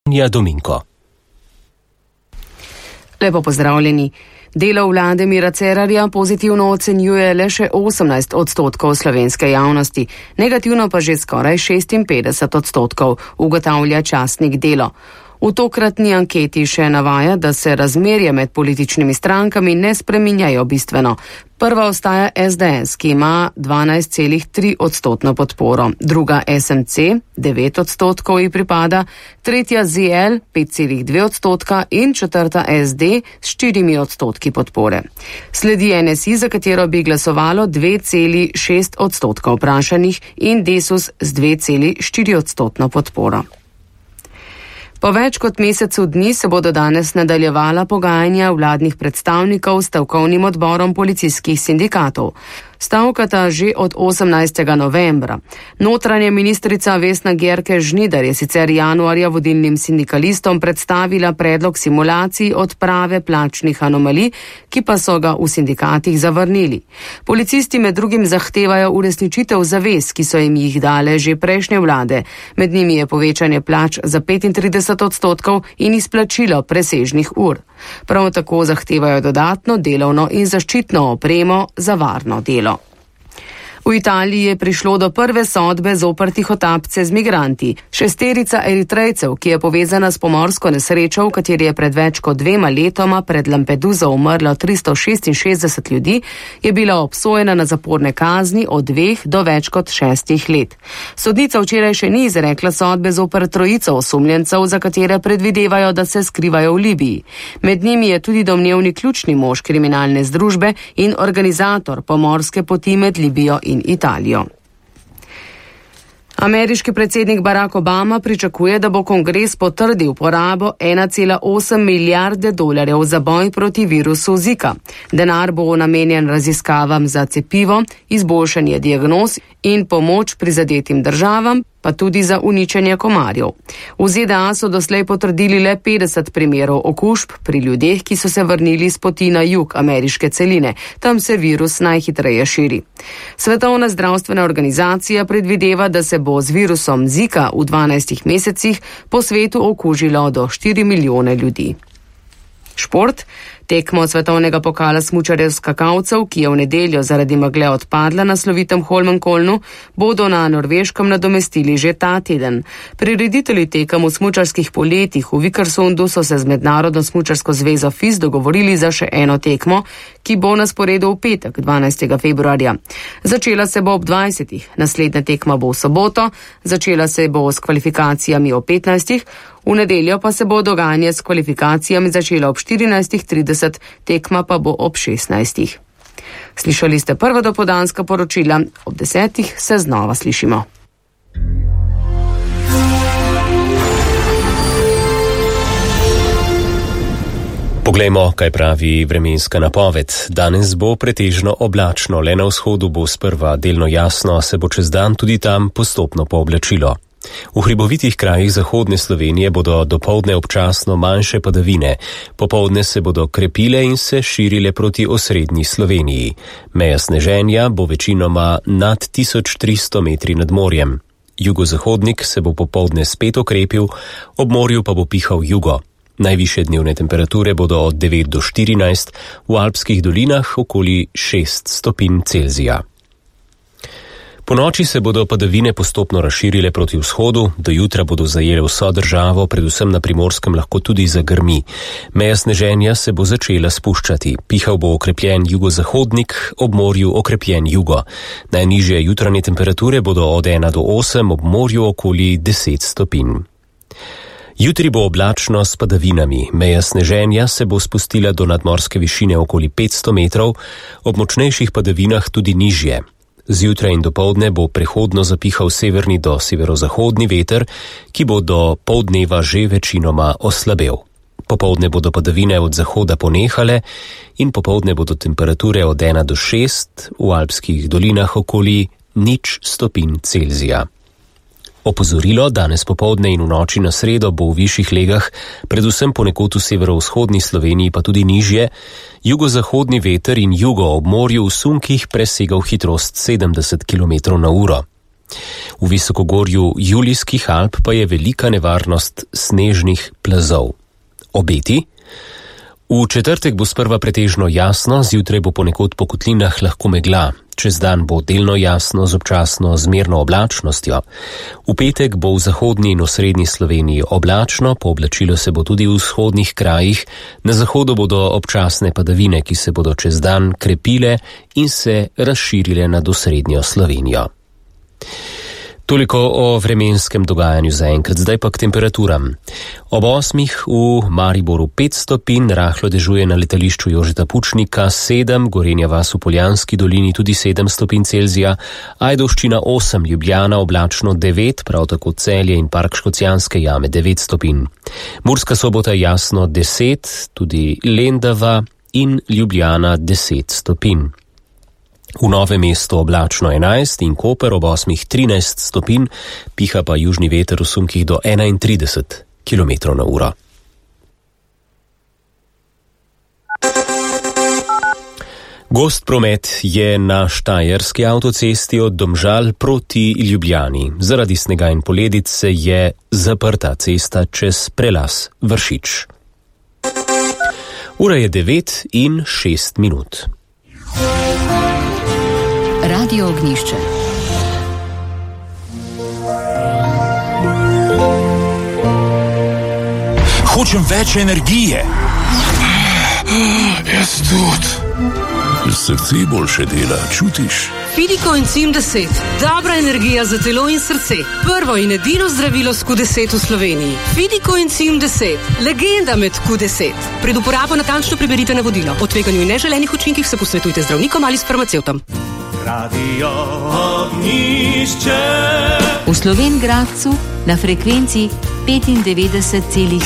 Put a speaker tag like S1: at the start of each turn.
S1: Dominko.
S2: Lepo pozdravljeni. Delo vlade Mira Cerarja pozitivno ocenjuje le še 18% slovenske javnosti, negativno pa že skoraj 56%, ugotavlja časnik Delo. V tokratni anketi še navaja, da se razmerje med političnimi strankami ne spreminjajo bistveno. Prva ostaja SDS, ki ima 12,3% podporo, druga SMC, 9% ji pripada, tretja ZL, 5,2% in četrta SD s 4% podpore. Sledi NSI, za katero bi glasovalo 2,6% vprašanih in Desus z 2,4% podporo. Po več kot mesecu dni se bodo danes nadaljevala pogajanja vladnih predstavnikov s stavkovnim odborom policijskih sindikatov. Stavkata že od 18. novembra. Notranja ministrica Vesna Györke Žnidar je sicer januarja vodilnim sindikalistom predstavila predlog simulacij odprave plačnih anomalij, ki pa so ga v sindikatih zavrnili. Policisti med drugim zahtevajo uresničitev zavez, ki so jim jih dale že prejšnje vlade. Med njimi je povečanje plač za 35% in izplačilo presežnih ur. Prav tako zahtevajo dodatno delovno in zaščitno opremo za varno delo. V Italiji je prišlo do prve sodbe zoper tihotapce z migranti. 6 Eritrejcev, ki je povezana s pomorsko nesrečo, v kateri je pred več kot 2 letoma pred Lampeduso umrlo 366 ljudi, je bila obsojena na zaporne kazni od 2 do več kot 6 let. Sodnica včeraj še ni izrekla sodbe zoper 3 osumljencev, za katere predvidevajo, da se skrivajo v Libiji. Med njimi je tudi domnevni ključni mož kriminalne združbe in organizator pomorske poti med Libijo in Italijo. Ameriški predsednik Barack Obama pričakuje, da bo kongres potrdil porabo 1,8 milijarde dolarjev za boj proti virusu Zika. Denar bo namenjen raziskavam za cepivo, izboljšanje diagnoz in pomoč prizadetim državam, pa tudi za uničenje komarjev. V ZDA so doslej potrdili le 50 primerov okužb pri ljudeh, ki so se vrnili s poti na jug ameriške celine. Tam se virus najhitreje širi. Svetovna zdravstvena organizacija predvideva, da se bo z virusom Zika v 12 mesecih po svetu okužilo do 4 milijone ljudi. Šport. Tekmo svetovnega pokala smučarjev skakalcev, ki je v nedeljo zaradi megle odpadla na slovitem Holmenkollnu, bodo na Norveškem nadomestili že ta teden. Prireditelji tekem v smučarskih poletih v Vikersundu so se z Mednarodno smučarsko zvezo FIS dogovorili za še eno tekmo, ki bo na sporedu v petek, 12. februarja. Začela se bo ob 20. Naslednja tekma bo v soboto, začela se bo s kvalifikacijami ob 15. V nedeljo pa se bo dogajanje s kvalifikacijami začelo ob 14:30, tekma pa bo ob 16. Slišali ste prva dopoldanska poročila, ob 10. se znova slišimo.
S1: Poglejmo, kaj pravi vremenska napoved. Danes bo pretežno oblačno, le na vzhodu bo sprva delno jasno, se bo čez dan tudi tam postopno pooblačilo. V hribovitih krajih zahodne Slovenije bodo dopoldne občasno manjše padavine, popoldne se bodo krepile in se širile proti osrednji Sloveniji. Meja sneženja bo večinoma nad 1300 metri nad morjem. Jugozahodnik se bo popoldne spet okrepil, ob morju pa bo pihal jugo. Najvišje dnevne temperature bodo od 9 do 14, v alpskih dolinah okoli 6 stopinj Celzija. Po noči se bodo padavine postopno razširile proti vzhodu, do jutra bodo zajele vso državo, predvsem na Primorskem lahko tudi zagrmi. Meja sneženja se bo začela spuščati, pihal bo okrepljen jugozahodnik, ob morju okrepljen jugo. Najnižje jutranje temperature bodo od 1 do 8, ob morju okoli 10 stopinj. Jutri bo oblačno s padavinami, meja sneženja se bo spustila do nadmorske višine okoli 500 metrov, ob močnejših padavinah tudi nižje. Zjutraj in dopoldne bo prehodno zapihal severni do severozahodni veter, ki bo do poldneva že večinoma oslabel. Popoldne bodo padavine od zahoda ponehale in popoldne bodo temperature od 1 do 6, v alpskih dolinah okoli 0 stopinj Celzija. Opozorilo, danes popoldne in v noči na sredo bo v višjih legah, predvsem ponekod v severovzhodni Sloveniji pa tudi nižje, jugozahodni veter in jugo ob morju v sunkih presegal hitrost 70 km/h. V visokogorju Julijskih Alp pa je velika nevarnost snežnih plazov. Obeti? V četrtek bo sprva pretežno jasno, zjutraj bo ponekod po kotlinah lahko megla. Čez dan bo delno jasno z občasno zmerno oblačnostjo. V petek bo v zahodni in osrednji Sloveniji oblačno, pooblačilo se bo tudi v vzhodnih krajih. Na zahodu bodo občasne padavine, ki se bodo čez dan krepile in se razširile nad osrednjo Slovenijo. Toliko o vremenskem dogajanju zaenkrat, zdaj pa k temperaturam. Ob 8 v Mariboru 5 stopinj, rahlo dežuje na letališču Jožeta Pučnika 7, Gorenja vas v Poljanski dolini tudi 7 stopinj Celzija, Ajdovščina 8, Ljubljana oblačno 9, prav tako Celje in Park Škocjanske jame 9 stopinj. Murska Sobota jasno 10, tudi Lendava in Ljubljana 10 stopinj. V Novem mestu oblačno 11 in Koper ob 8 13 stopinj, piha pa južni veter v sunkih do 31 km/h. Gost promet je na Štajerski avtocesti od Domžal proti Ljubljani. Zaradi snega in poledic se je zaprta cesta čez prelaz Vršič. Ura je 9:06.
S3: Radio Ognjišče.
S4: Hočem več energije. Jaz tudi. Srce boljše dela, čutiš?
S5: Fidicoenzim 10. Dobra energija za telo in srce. Prvo in edino zdravilo s Q10 v Sloveniji. Fidicoenzim 10. Legenda med Q10. Pred uporabo natančno preberite navodilo. O tveganju in neželenih učinkih se posvetujte z zdravnikom ali s farmacevtom.
S6: Radio Ognjišče.
S3: V Slovenj Gradcu na frekvenci 95,7